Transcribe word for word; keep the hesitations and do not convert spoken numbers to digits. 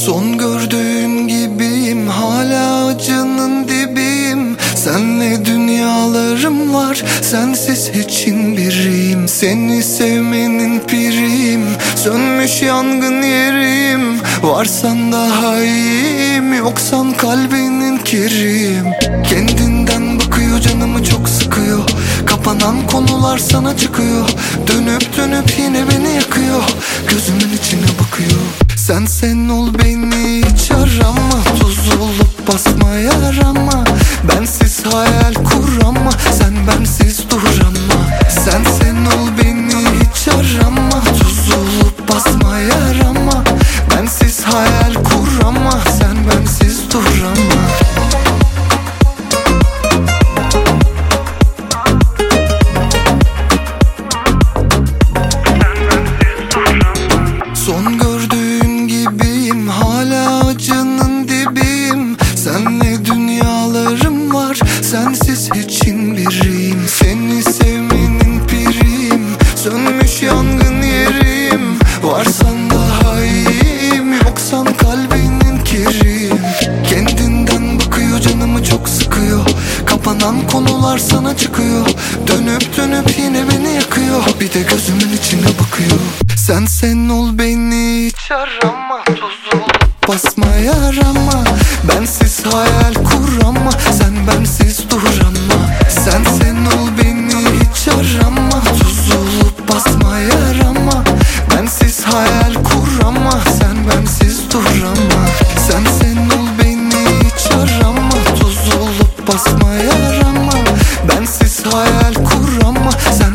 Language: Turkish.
Son gördüğüm gibiyim, hala acının dibiyim. Senle dünyalarım var, sensiz hiçin biriyim. Seni sevmenin piriyim, sönmüş yangın yeriyim. Varsan daha iyiyim, yoksan kalbinin kiriyim. Kendinden bakıyor, canımı çok sıkıyor. Kapanan konular sana çıkıyor. Dönüp dönüp yine beni yakıyor. Gözümün içine bakıyor. Sen sen ol, beni hiç arama. Tuz olup basma yarama. Bensiz hayal kur ama sen bensiz duramma. Sen sen ol, beni hiç arama. Tuz olup basma yarama. Bensiz hayal kur ama sen bensiz duramma. Son gördüğün gibiyim, hala acının dibiyim. Senle dünyalarım var, sensiz hiçin biriyim. Seni sevmenin piriyim, sönmüş yangın yeriyim. Varsan daha iyiyim, yoksan kalbinin kiriyim. Kendinden bakıyor, canımı çok sıkıyor. Kapanan konular sana çıkıyor. Dönüp dönüp yine beni yakıyor. Bir de gözümün içine bakıyor. Sen sen ol, beni hiç arama. Tuz olup basma yarama. Bensiz hayal kur ama sen bensiz duramma. Sen sen ol, beni hiç arama. Tuz olup basma yarama. Bensiz hayal kur ama sen bensiz duramma. Sen sen ol, beni hiç arama. Tuz olup basma yarama. Bensiz hayal kur ama sen